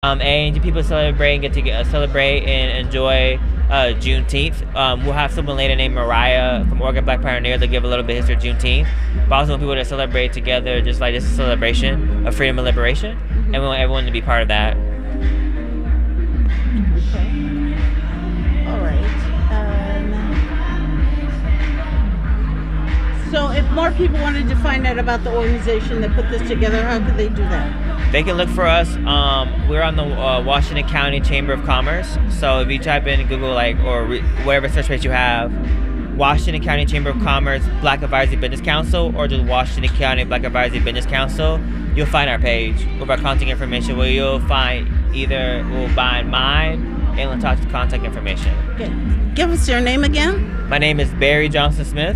And people celebrate and celebrate and enjoy Juneteenth. We'll have someone later named Mariah from Oregon Black Pioneer to give a little bit of history of Juneteenth. But also want people to celebrate together, just like this is a celebration of freedom and liberation, and we want everyone to be part of that. Okay. All right. So if more people wanted to find out about the organization that put this together, how could they do that? They can look for us. We're on the Washington County Chamber of Commerce. So if you type in Google whatever search space you have, Washington County Chamber of Commerce Black Advisory Business Council, or just Washington County Black Advisory Business Council, you'll find our page with our contact information where we'll find mine and Latasha's contact information. Okay. Give us your name again. My name is Barry Johnson Smith.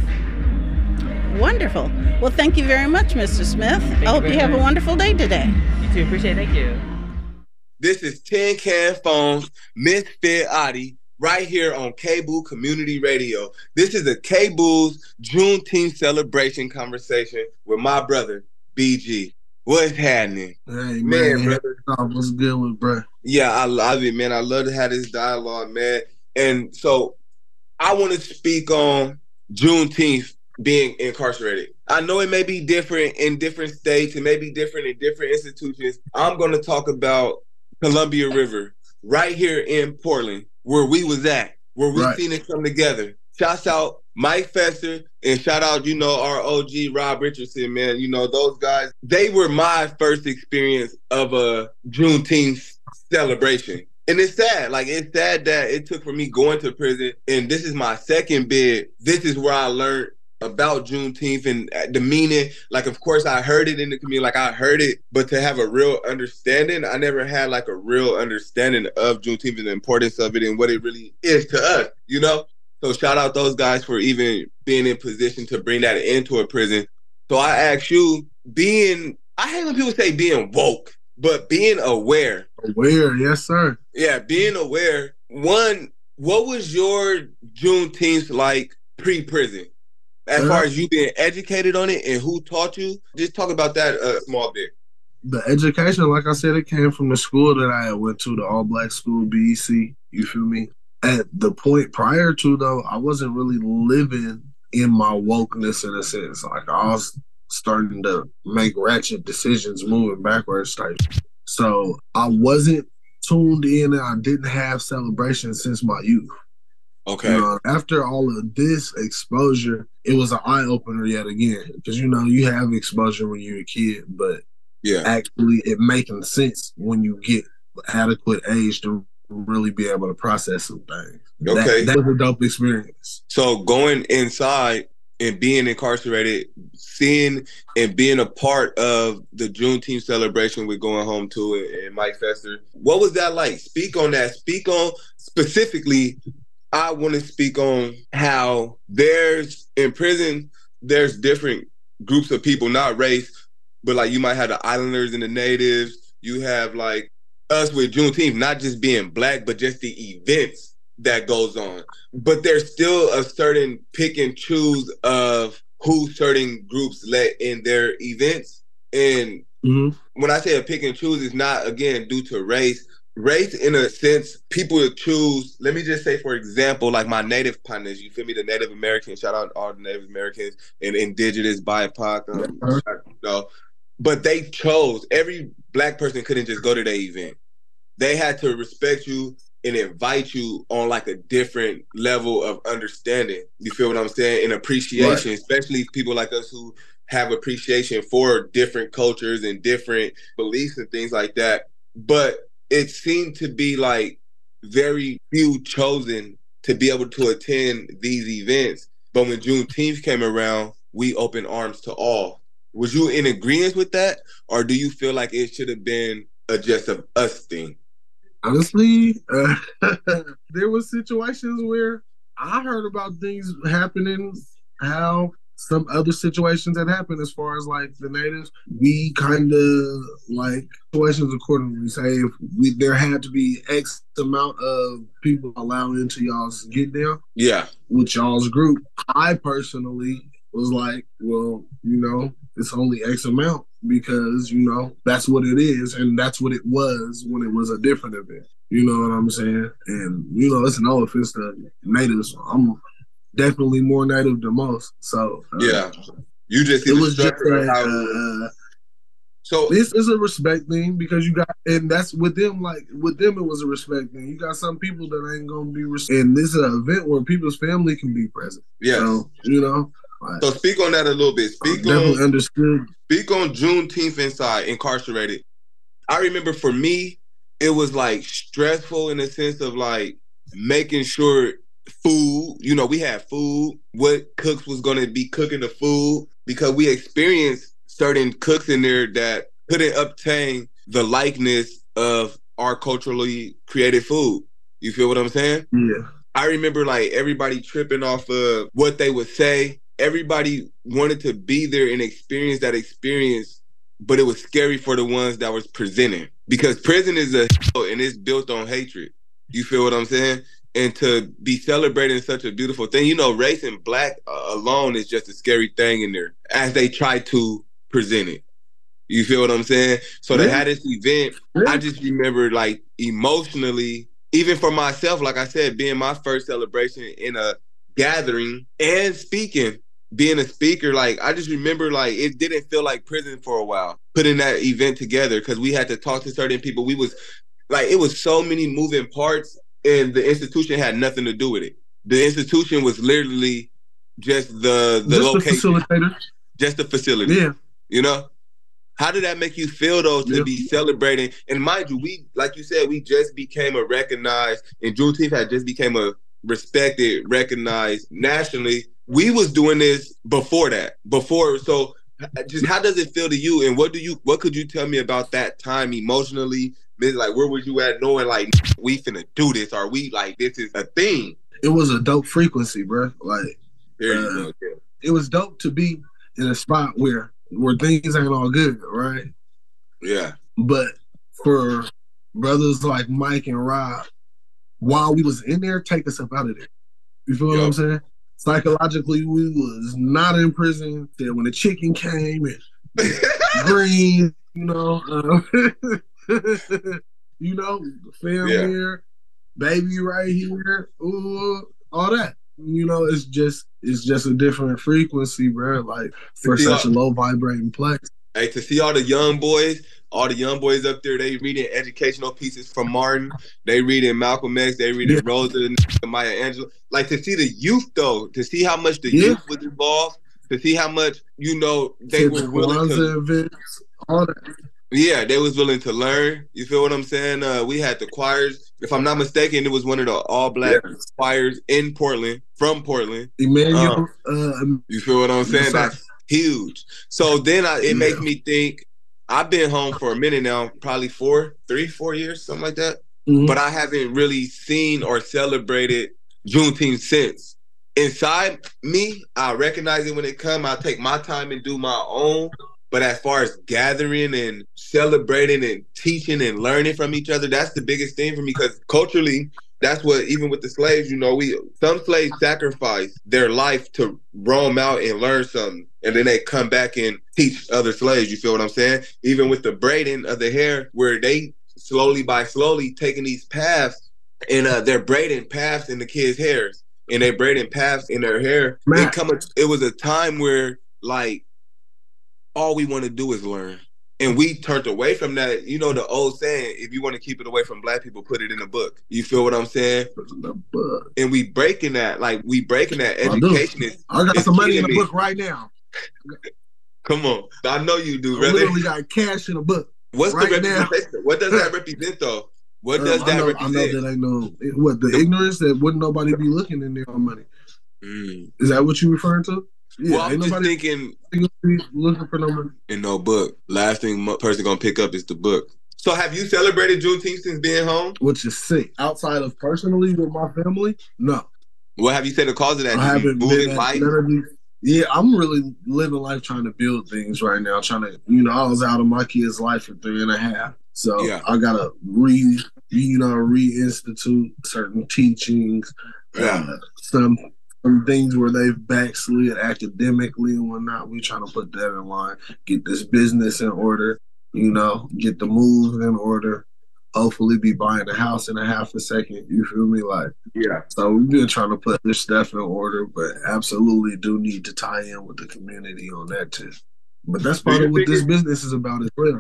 Wonderful. Well, thank you very much, Mr. Smith. I hope you have a wonderful day today. You too. Appreciate it. Thank you. This is Tin Can Phones, Misfit Adi, right here on K-Boo Community Radio. This is a K-Boo's Juneteenth celebration conversation with my brother, BG. What's happening? Hey, man, brother. What's good with bro? Yeah, I love it, man. I love to have this dialogue, man. And so I want to speak on Juneteenth being incarcerated. I know it may be different in different states. It may be different in different institutions. I'm going to talk about Columbia River right here in Portland, where we was at, where we seen it come together. Shouts out Mike Fester and shout out, our OG Rob Richardson, man. Those guys, they were my first experience of a Juneteenth celebration. And it's sad. It's sad that it took for me going to prison, and this is my second bid. This is where I learned about Juneteenth and the meaning. Of course, I heard it in the community. I heard it, but to have a real understanding, I never had a real understanding of Juneteenth and the importance of it and what it really is to us, So shout out those guys for even being in position to bring that into a prison. So I ask you, I hate when people say being woke, but being aware. Aware, yes, sir. Yeah, being aware. One, what was your Juneteenth like pre-prison? As far as you being educated on it and who taught you, just talk about that a small bit. The education, like I said, it came from the school that I went to, the all-black school, BEC, you feel me? At the point prior to, though, I wasn't really living in my wokeness in a sense. I was starting to make ratchet decisions moving backwards type. So I wasn't tuned in and I didn't have celebrations since my youth. Okay. After all of this exposure, it was an eye-opener yet again. Because, you have exposure when you're a kid, but actually it making sense when you get adequate age to really be able to process some things. Okay. That was a dope experience. So going inside and being incarcerated, seeing and being a part of the Juneteenth celebration with Going Home to it and Mike Fester, what was that like? Speak on that. Speak on specifically. I want to speak on how in prison, there's different groups of people, not race, but you might have the islanders and the natives. You have us with Juneteenth, not just being black, but just the events that goes on. But there's still a certain pick and choose of who certain groups let in their events. And when I say a pick and choose, it's not, again, due to race. Race, in a sense, people choose, let me just say, for example, my native partners, you feel me, the Native Americans, shout out all the Native Americans and indigenous, BIPOC, but they chose, every black person couldn't just go to their event. They had to respect you and invite you on a different level of understanding. You feel what I'm saying? And appreciation, especially people like us who have appreciation for different cultures and different beliefs and things like that. But it seemed to be very few chosen to be able to attend these events. But when Juneteenth came around, we opened arms to all. Was you in agreement with that? Or do you feel like it should have been just a us thing? Honestly, there were situations where I heard about things happening, how some other situations that happened as far as the natives, we kind of situations accordingly. Say if there had to be X amount of people allowed into y'all's get down, with y'all's group. I personally was well, it's only X amount. because, you know, that's what it is. And that's what it was when it was a different event. You know what I'm saying? And, you know, it's no offense to natives. I'm definitely more native than most. So, yeah. You just see it the was just so this is a respect thing because you got, and that's with them. Like with them, it was a respect thing. You got some people that ain't gonna be, and this is an event where people's family can be present. Yeah, so, you know. Like, so speak on that a little bit. Understood. Speak on Juneteenth inside incarcerated. I remember for me, it was like stressful in the sense of like making sure food. You know, we had food. What cooks was gonna be cooking the food because we experienced certain cooks in there that couldn't obtain the likeness of our culturally created food. You feel what I'm saying? Yeah. I remember like everybody tripping off of what they would say. Everybody wanted to be there and experience that experience, but it was scary for the ones that was presenting because prison is and it's built on hatred. You feel what I'm saying? And to be celebrating such a beautiful thing, you know, race and black alone is just a scary thing in there as they try to present it. You feel what I'm saying? So they had this event. I just remember like emotionally, even for myself, like I said, being my first celebration in a gathering and speaking, being a speaker, like I just remember like it didn't feel like prison for a while, putting that event together because we had to talk to certain people. We was like, it was so many moving parts and the institution had nothing to do with it. The institution was literally just the location. The facilitator. Just the facility. Yeah. You know? How did that make you feel though to be celebrating? And mind you, we, like you said, we just became a recognized, and Juneteenth had just became a respected, recognized nationally. We was doing this before that. So just how does it feel to you? And what could you tell me about that time emotionally? Like where were you at knowing like we finna do this? Or we like this is a thing? It was a dope frequency, bro. Like it was dope to be in a spot where things ain't all good, right? Yeah. But for brothers like Mike and Rob, while we was in there, take us up out of there. You feel what I'm saying? Psychologically, we was not in prison till when the chicken came and green, you know, family here, baby right here, ooh, all that. You know, it's just a different frequency, bro. Like for such a low vibrating place. Hey, to see all the young boys up there, they reading educational pieces from Martin. They reading Malcolm X. They reading Rosa, Maya Angelou. Like to see the youth though, to see how much the youth was involved, to see how much they were willing to events, all that. Yeah, they was willing to learn. You feel what I'm saying? We had the choirs. If I'm not mistaken, it was one of the all-black choirs in Portland, from Portland. Emmanuel. You feel what I'm saying? That's huge. So then it makes me think, I've been home for a minute now, probably 4 years, something like that. Mm-hmm. But I haven't really seen or celebrated Juneteenth since. Inside me, I recognize it when it comes. I take my time and do my own. But as far as gathering and celebrating and teaching and learning from each other, that's the biggest thing for me because culturally, that's what, even with the slaves, some slaves sacrifice their life to roam out and learn something. And then they come back and teach other slaves. You feel what I'm saying? Even with the braiding of the hair, where they slowly taking these paths and they're braiding paths in the kids' hairs and they're braiding paths in their hair. It was a time where like, all we want to do is learn. And we turned away from that. You know the old saying, if you want to keep it away from black people, put it in a book. You feel what I'm saying? And we breaking that. Like, we breaking that. Education I got some money in the book right now. Come on. I know you do, brother. I literally got cash in a book. What's the representation? What does that represent, though? What does that represent? I know that I know. What, the ignorance that wouldn't nobody be looking in there for money. Is that what you referring to? Yeah, well, I'm just thinking looking for no money. In no book. Last thing person gonna pick up is the book. So have you celebrated Juneteenth since being home? Which is sick. Outside of personally with my family, no. What have you said the cause of that? I haven't been life? Yeah, I'm really living life trying to build things right now. Trying to, I was out of my kid's life for 3.5. So I gotta reinstitute certain teachings. Some some things where they've backslid academically and whatnot. We trying to put that in line, get this business in order, get the moves in order. Hopefully be buying a house in a half a second. You feel me? Yeah. So we've been trying to put this stuff in order, but absolutely do need to tie in with the community on that too. But that's part of what this business is about as well.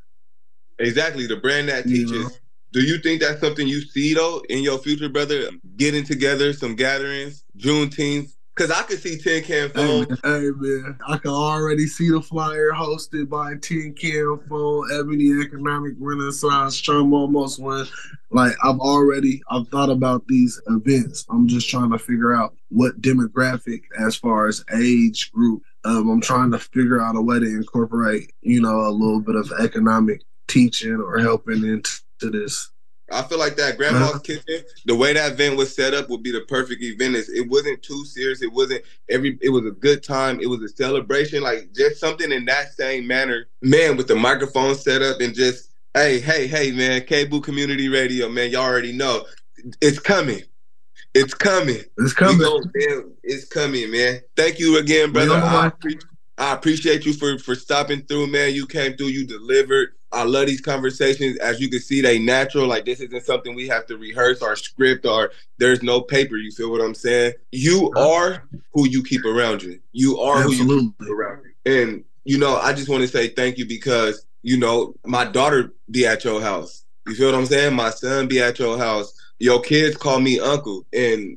Exactly. The brand that teaches. Do you think that's something you see, though, in your future, brother? Getting together, some gatherings, Juneteenth? Because I could see Tin Can Phone. Hey, man. I can already see the flyer hosted by Tin Can Phone, Ebony Economic Renaissance, Trauma Almost Won. Like, I've thought about these events. I'm just trying to figure out what demographic as far as age group. I'm trying to figure out a way to incorporate, a little bit of economic teaching or helping into this. I feel like that Grandma's Kitchen, the way that event was set up would be the perfect event. It wasn't too serious. It was a good time. It was a celebration, like just something in that same manner. Man, with the microphone set up and just, hey, man, K-Boo Community Radio, man, y'all already know. It's coming. It's coming. It's coming. It's coming, man. Thank you again, brother. I appreciate you for stopping through, man. You came through, you delivered. I love these conversations. As you can see, they natural. Like, this isn't something we have to rehearse or script, or there's no paper. You feel what I'm saying? You are who you keep around you. You are who you keep around you. And, I just want to say thank you because, my daughter be at your house. You feel what I'm saying? My son be at your house. Your kids call me uncle. And,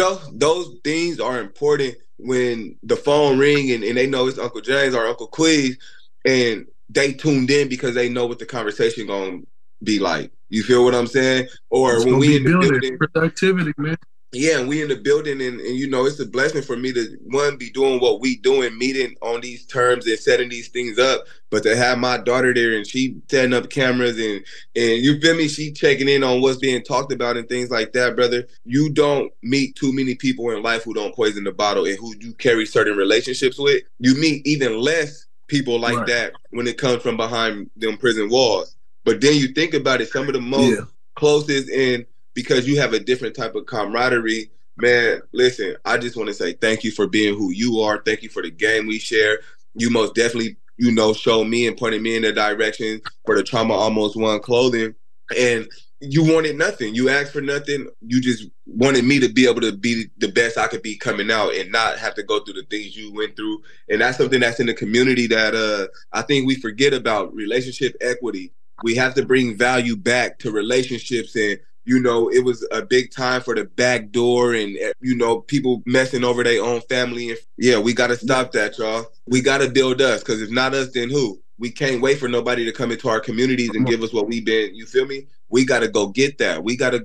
those things are important when the phone ring and they know it's Uncle James or Uncle Queez, and they tuned in because they know what the conversation gonna be like. You feel what I'm saying? Or when we in the building, productivity, man. Yeah, and we in the building, and it's a blessing for me to be doing what we doing, meeting on these terms and setting these things up. But to have my daughter there and she setting up cameras and you feel me, she checking in on what's being talked about and things like that, brother. You don't meet too many people in life who don't poison the bottle and who you carry certain relationships with. You meet even less people like that when it comes from behind them prison walls. But then you think about it, some of the most closest and because you have a different type of camaraderie, man, listen, I just want to say thank you for being who you are. Thank you for the game we share. You most definitely, showed me and pointed me in the direction for the Trauma Almost Won clothing. And you wanted nothing. You asked for nothing. You just wanted me to be able to be the best I could be coming out and not have to go through the things you went through. And that's something that's in the community that I think we forget about, relationship equity. We have to bring value back to relationships. And it was a big time for the back door and, people messing over their own family. And yeah, we got to stop that, y'all. We got to build us, because if not us, then who? We can't wait for nobody to come into our communities and give us what we've been. You feel me? We got to go get that. We got to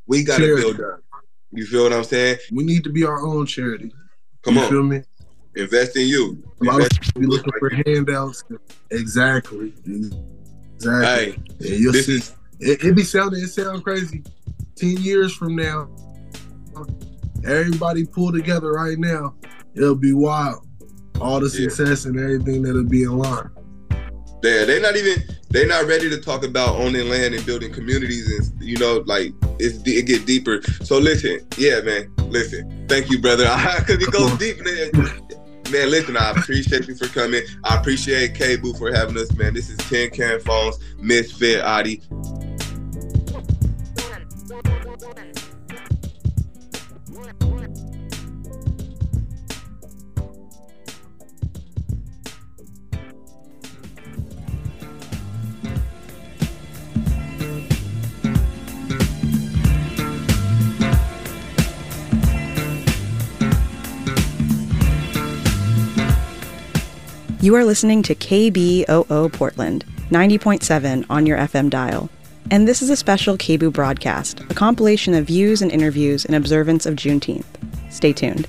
build up. You feel what I'm saying? We need to be our own charity. Come on. You feel me? Invest in you. A lot of people be looking for handouts. Exactly. Hey, and you'll see. It sound crazy. 10 years from now, everybody pull together right now, it'll be wild. All the success and everything that'll be in line. Yeah, they're not ready to talk about owning land and building communities and, it get deeper. So listen, thank you, brother. Because it goes deep, man. Man, listen, I appreciate you for coming. I appreciate K-Boo for having us, man. This is Tin Can Phones, Misfit Adi. You are listening to KBOO Portland, 90.7 on your FM dial. And this is a special KBOO broadcast, a compilation of views and interviews in observance of Juneteenth. Stay tuned.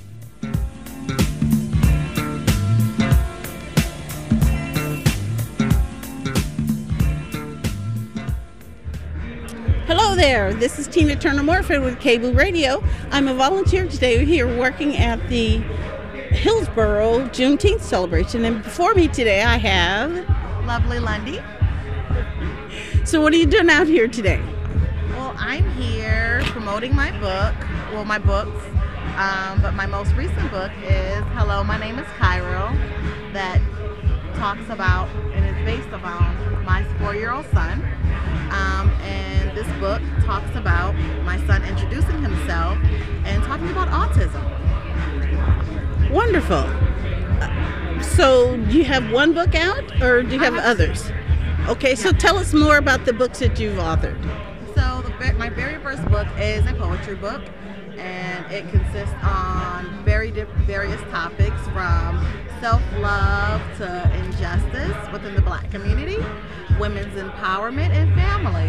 Hello there, this is Tina Turner Morford with KBOO Radio. I'm a volunteer today here working at the Hillsborough Juneteenth celebration, and before me today I have Lovely Lundy. So what are you doing out here today? Well, I'm here promoting my book, my books, But my most recent book is Hello, My Name is Cairo, that talks about and is based upon my 4-year-old son. And this book talks about my son introducing himself and talking about autism. Wonderful. So do you have one book out, or do you have others? Okay, so tell us more about the books that you've authored. So my very first book is a poetry book, and it consists on various topics from self-love to injustice within the Black community, women's empowerment, and family.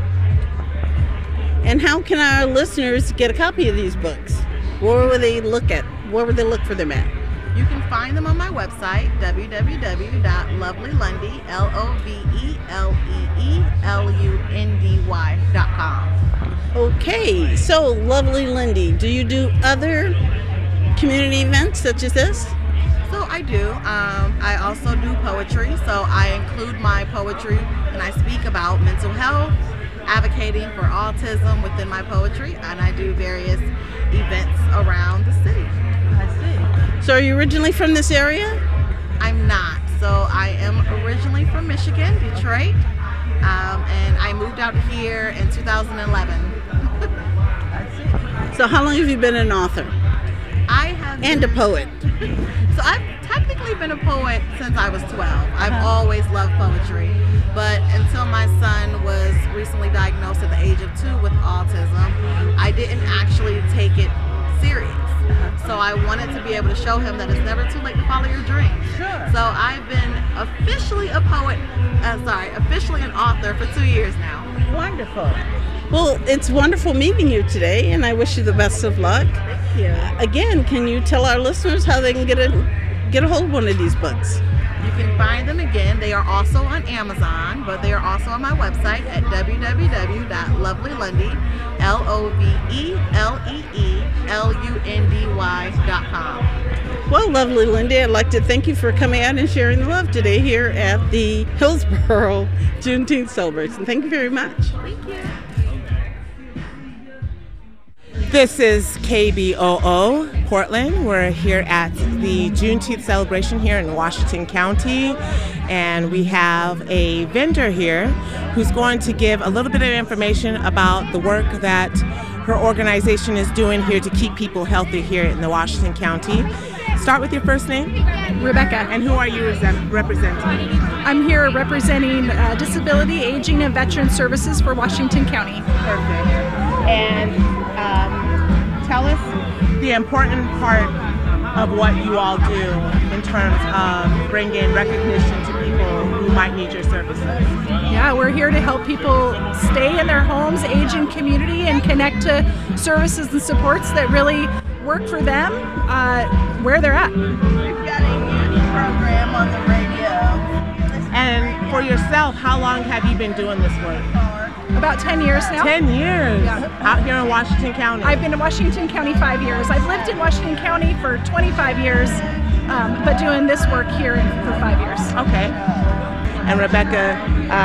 And how can our listeners get a copy of these books? Where will they look at? Where would they look for them at? You can find them on my website, www.lovelylundy, LOVELEELUNDY.com. Okay, so Lovely Lindy, do you do other community events such as this? So I do. I also do poetry, so I include my poetry and I speak about mental health, advocating for autism within my poetry, and I do various events around the city. I see. So are you originally from this area? I'm not. So I am originally from Michigan, Detroit, and I moved out here in 2011. So how long have you been an author? I have and a poet. So I've technically been a poet since I was 12. I've always loved poetry, but until my son was recently diagnosed at the age of 2 with autism, I didn't actually take it serious. So I wanted to be able to show him that it's never too late to follow your dreams. Sure. So I've been officially officially an author for 2 years now. Wonderful. Well, it's wonderful meeting you today, and I wish you the best of luck. Thank you. Again, can you tell our listeners how they can get a hold of one of these books? You can find them again. They are also on Amazon, but they are also on my website at www.lovelylundy, LOVELEELUNDY.com. Well, Lovely Lindy, I'd like to thank you for coming out and sharing the love today here at the Hillsborough Juneteenth celebration. Thank you very much. Thank you. This is KBOO Portland. We're here at the Juneteenth celebration here in Washington County, and we have a vendor here who's going to give a little bit of information about the work that her organization is doing here to keep people healthy here in the Washington County. Start with your first name. Rebecca. And who are you representing? I'm here representing Disability, Aging, and Veteran Services for Washington County. Perfect. And tell us the important part of what you all do in terms of bringing recognition to people who might need your services. Yeah, we're here to help people stay in their homes, age in community, and connect to services and supports that really work for them where they're at. We've got a youth program on the radio. And for yourself, how long have you been doing this work? About 10 years now. 10 years? Yeah. Out here in Washington County? I've been in Washington County 5 years. I've lived in Washington County for 25 years, but doing this work here for 5 years. Okay. And Rebecca,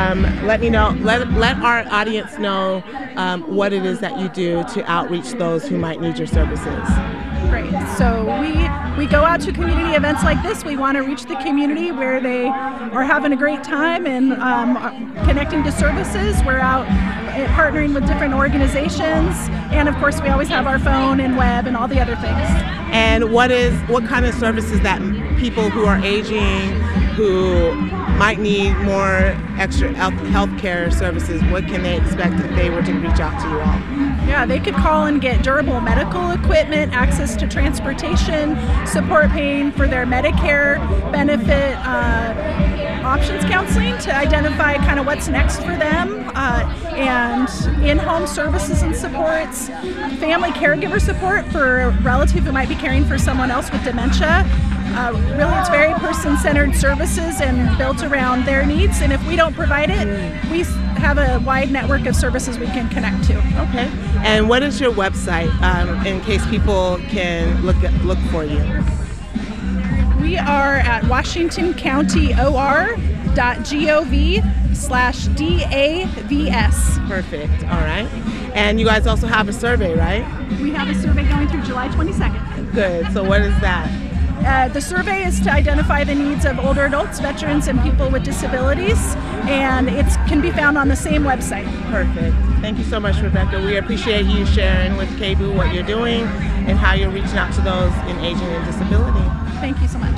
let our audience know what it is that you do to outreach those who might need your services. Great. So we go out to community events like this. We want to reach the community where they are having a great time and connecting to services. We're out partnering with different organizations, and of course we always have our phone and web and all the other things. And what kind of services that people who are aging, who might need more extra health care services, what can they expect if they were to reach out to you all? Yeah, they could call and get durable medical equipment, access to transportation, support paying for their Medicare benefit, options counseling to identify kind of what's next for them, and in-home services and supports, family caregiver support for a relative who might be caring for someone else with dementia. Really, it's very person-centered services and built around their needs, and if we don't provide it, we have a wide network of services we can connect to. Okay. And what is your website in case people can look for you? We are at WashingtonCountyOR.gov KBO.org/DAVS. Perfect. All right. And you guys also have a survey, right? We have a survey going through July 22nd. Good. So what is that? The survey is to identify the needs of older adults, veterans, and people with disabilities, and it can be found on the same website. Perfect. Thank you so much, Rebecca. We appreciate you sharing with KBOO what you're doing and how you're reaching out to those in aging and disability. Thank you so much.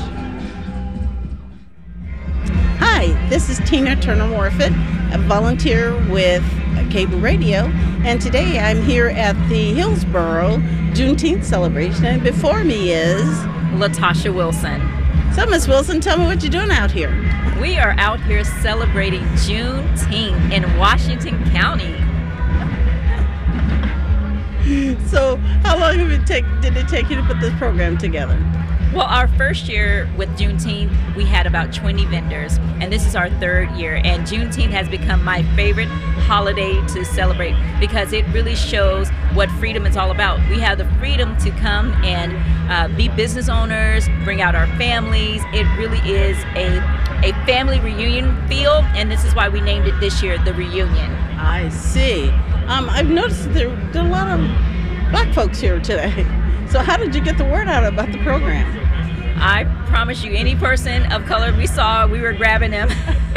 Hi, this is Tina Turner Morfitt, a volunteer with KBOO Radio, and today I'm here at the Hillsborough Juneteenth celebration, and before me is Latasha Wilson. So, Ms. Wilson, tell me what you're doing out here. We are out here celebrating Juneteenth in Washington County. So, how long did it take you to put this program together? Well, our first year with Juneteenth, we had about 20 vendors, and this is our third year. And Juneteenth has become my favorite holiday to celebrate because it really shows what freedom is all about. We have the freedom to come and be business owners, bring out our families. It really is a family reunion feel, and this is why we named it this year the Reunion. I see. I've noticed there are a lot of Black folks here today. So how did you get the word out about the program? I promise you, any person of color we saw, we were grabbing them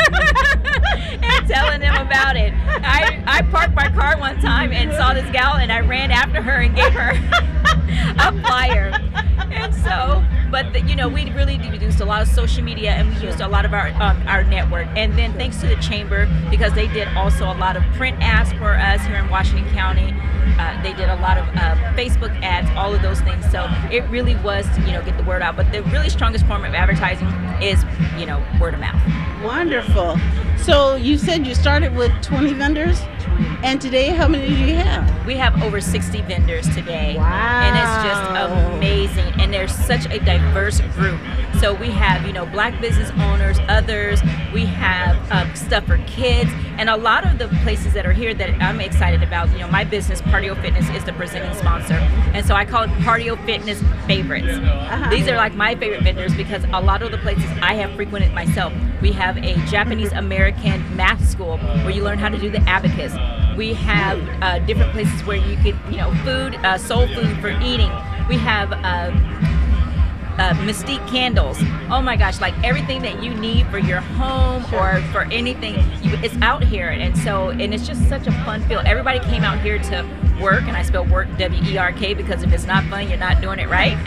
and telling them about it. I parked my car one time and saw this gal, and I ran after her and gave her a flyer. And so, but we really used a lot of social media, and we used a lot of our network. And then thanks to the chamber, because they did also a lot of print ads for us here in Washington County. They did a lot of Facebook ads, all of those things. So it really was to, get the word out. But the really strongest form of advertising is, word of mouth. Wonderful. So you said you started with 20 vendors? And today, how many do you have? We have over 60 vendors today. Wow. And it's just amazing. And there's such a diverse group. So we have, Black business owners, others. We have stuff for kids. And a lot of the places that are here that I'm excited about, my business, Partio Fitness, is the presenting sponsor. And so I call it Partio Fitness Favorites. Uh-huh. These are like my favorite vendors because a lot of the places I have frequented myself. We have a Japanese American math school where you learn how to do the abacus. We have different places where you could, food, soul food for eating. We have Mystique candles. Oh my gosh, like everything that you need for your home or for anything, it's out here. And it's just such a fun feel. Everybody came out here to work, and I spell work W-E-R-K because if it's not fun, you're not doing it right.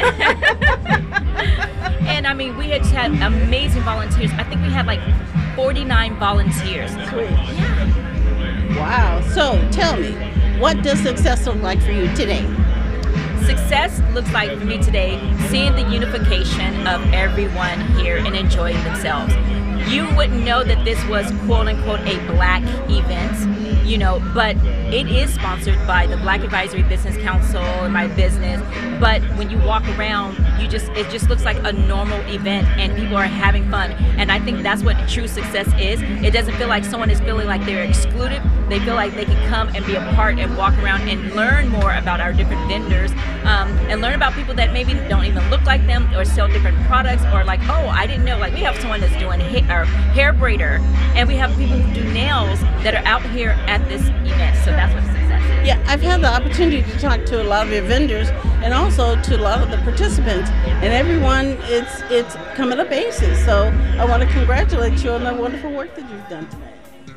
And I mean, we had amazing volunteers. I think we had like 49 volunteers. Sweet. Yeah. Wow. So tell me, what does success look like for you today? Success looks like for me today seeing the unification of everyone here and enjoying themselves. You wouldn't know that this was quote unquote a Black event, but it is sponsored by the Black Advisory Business Council and my business. But when you walk around, it just looks like a normal event and people are having fun. And I think that's what true success is. It doesn't feel like someone is feeling like they're excluded. They feel like they can come and be a part and walk around and learn more about our different vendors and learn about people that maybe don't even look like them or sell different products or like, oh, I didn't know, like we have someone that's doing hair braider, and we have people who do nails that are out here at this event. So that's what success is. Yeah, I've had the opportunity to talk to a lot of your vendors and also to a lot of the participants, and everyone, it's coming up aces. So I want to congratulate you on the wonderful work that you've done today.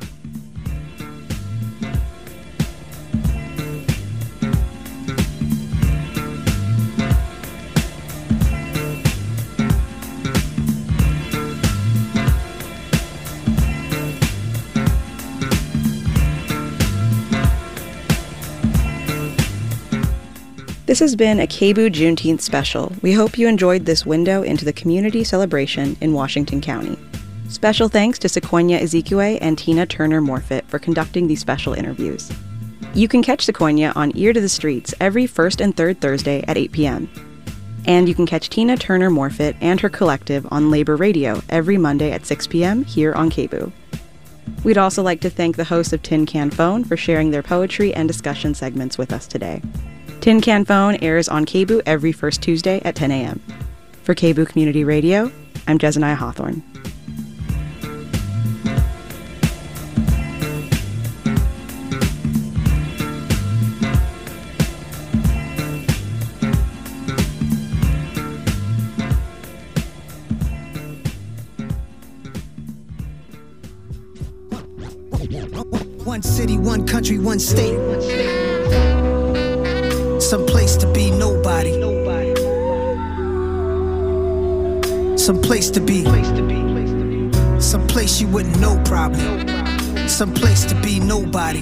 This has been a KBOO Juneteenth special. We hope you enjoyed this window into the community celebration in Washington County. Special thanks to Sequoia Ezekwe and Tina Turner Morfitt for conducting these special interviews. You can catch Sequoia on Ear to the Streets every first and third Thursday at 8 p.m. And you can catch Tina Turner Morfitt and her collective on Labor Radio every Monday at 6 p.m. here on KBOO. We'd also like to thank the hosts of Tin Can Phone for sharing their poetry and discussion segments with us today. Tin Can Phone airs on KBOO every first Tuesday at 10 a.m. For KBOO Community Radio, I'm Jezaniah Hawthorne. one country, one state. Some place to be nobody. Some place to be. Some place you wouldn't know probably. Some place to be nobody.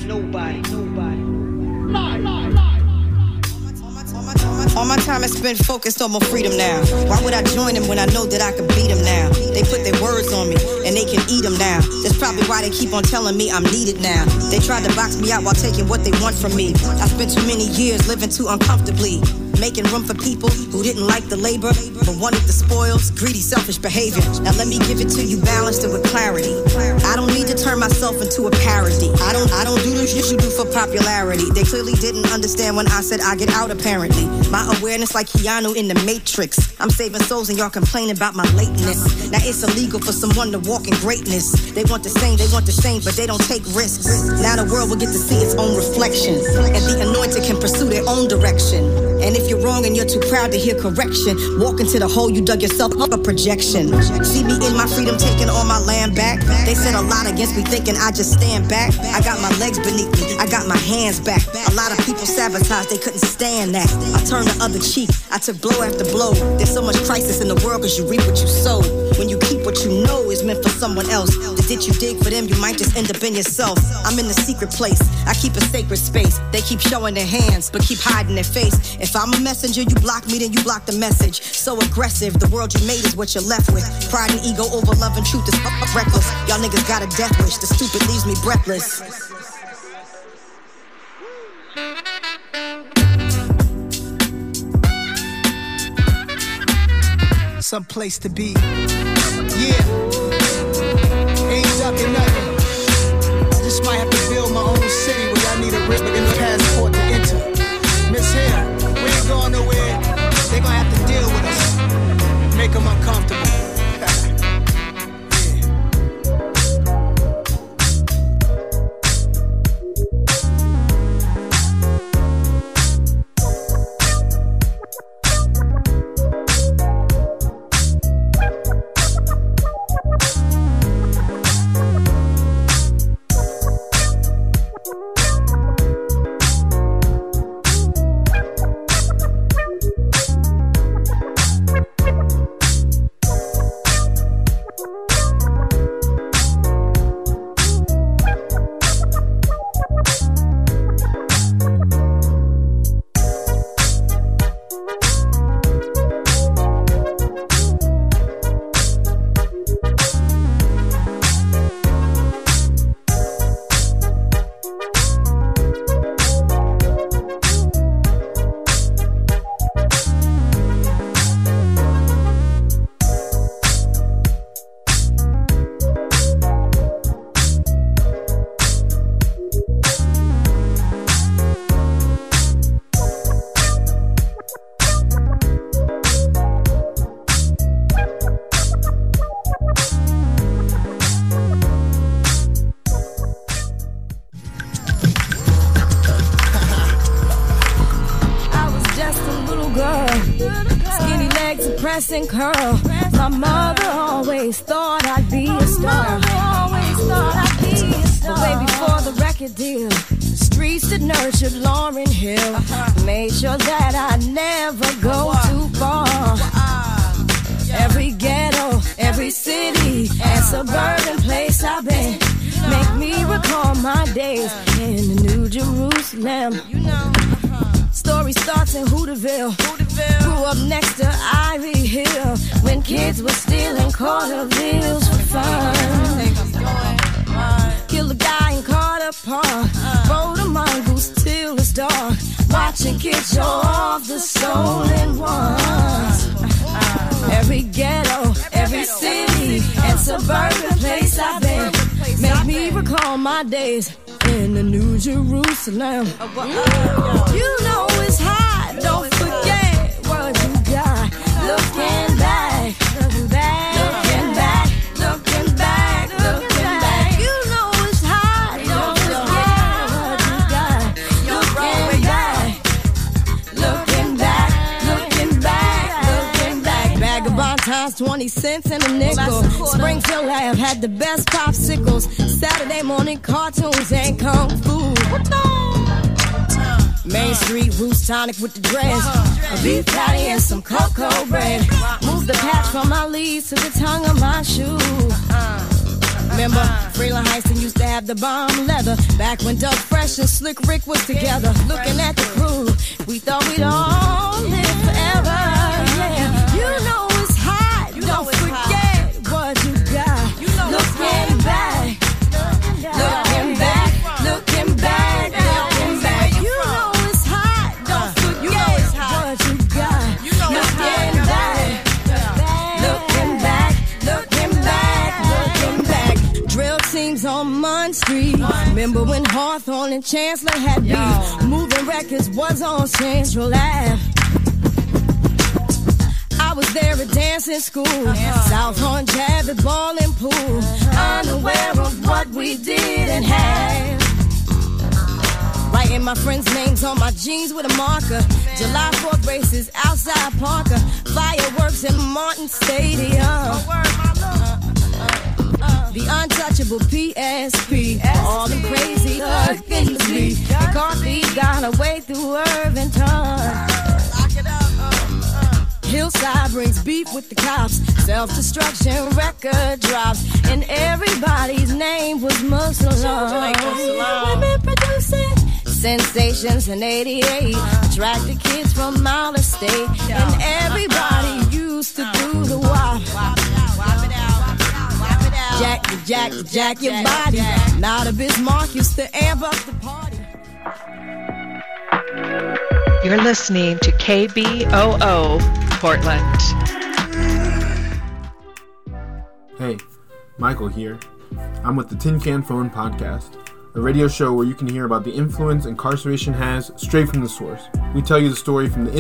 All my time is spent focused on my freedom now. Why would I join them when I know that I could beat them now? They put their words on me, and they can eat them now. That's probably why they keep on telling me I'm needed now. They tried to box me out while taking what they want from me. I spent too many years living too uncomfortably, making room for people who didn't like the labor, but wanted the spoils, greedy, selfish behavior. Now let me give it to you balanced and with clarity. I don't need to turn myself into a parody. I don't do the shit you do for popularity. They clearly didn't understand when I said I get out apparently. My awareness like Keanu in the Matrix. I'm saving souls and y'all complaining about my lateness. Now it's illegal for someone to walk in greatness. They want the same, but they don't take risks. Now the world will get to see its own reflection, and the anointed can pursue their own direction. And if you're wrong and you're too proud to hear correction, walk into the hole you dug yourself up a projection. See me in my freedom taking all my land back. They said a lot against me thinking I just stand back. I got my legs beneath me, I got my hands back. A lot of people sabotaged, they couldn't stand that. I turned the other cheek, I took blow after blow. There's so much crisis in the world cause you reap what you sow. When you keep what you know is meant for someone else, the ditch you dig for them, you might just end up in yourself. I'm in the secret place, I keep a sacred space. They keep showing their hands, but keep hiding their face. If I'm a messenger, you block me, then you block the message. So aggressive, the world you made is what you're left with. Pride and ego over love and truth is reckless. Y'all niggas got a death wish, the stupid leaves me breathless. Some place to be. Yeah. Ain't ducking nothing. I just might have to build my own city where I need a written passport to enter. Miss Here, we ain't going nowhere. They gonna have to deal with us. Make them uncomfortable. And curl. My mother always thought I'd be a star. But way before the record deal, the streets that nurtured Lauryn Hill made sure that I never go too far. Every ghetto, every city and suburban place I've been make me recall my days in the New Jerusalem. Story starts in Hooterville. Grew up next to Ivy Hill when kids were stealing quarter bills for fun. Kill a guy in Carter Park. Rode a mongoose till it's dark. Watching kids show off the stolen ones. Every ghetto, every city and suburban place I've been make me recall my days in the New Jerusalem. You know it's hot, don't forget what you got. Looking back, looking back, looking back, looking back, looking back. You know it's hot, don't forget what you got. Looking back, looking back, looking back, looking back. Vagabond Sometimes 20 cents and a nickel. Springfield Lab had the best popsicles. Saturday morning cartoons and kung fu. Main Street Roots Tonic with the dress. A beef patty and some cocoa bread. Move the patch from my leaves to the tongue of my shoe. Remember, Freeland Heiston used to have the bomb leather. Back when Doug Fresh and Slick Rick was together. Looking at the crew, we thought we'd all live forever. Yeah, you know it's hot. Don't forget what you got. Looking back, looking back, looking back, looking back. You know it's hot. Don't forget what you got. Looking back, looking back, looking back, looking back. Drill teams on Munn Street. Remember when Hawthorne and Chancellor had beef? Moving Records was on Central Ave. I was there at dancing school. South Horn Jab at ball and pool. Unaware of what we did and had. Writing my friends' names on my jeans with a marker. July 4th races outside Parker. Fireworks in Martin Stadium. The untouchable PSP. All them crazy things me. McCarthy got away through Irvington. Hillside brings beef with the cops. Self-destruction record drops. And everybody's name was Muslim. Women producing sensations in 88. Attracted kids from out of state. And everybody used to do the wop. Jack your body. Now the Bismarck used to amp up the party. You're listening to KBOO Portland. Hey, Michael here. I'm with the Tin Can Phone Podcast, a radio show where you can hear about the influence incarceration has straight from the source. We tell you the story from the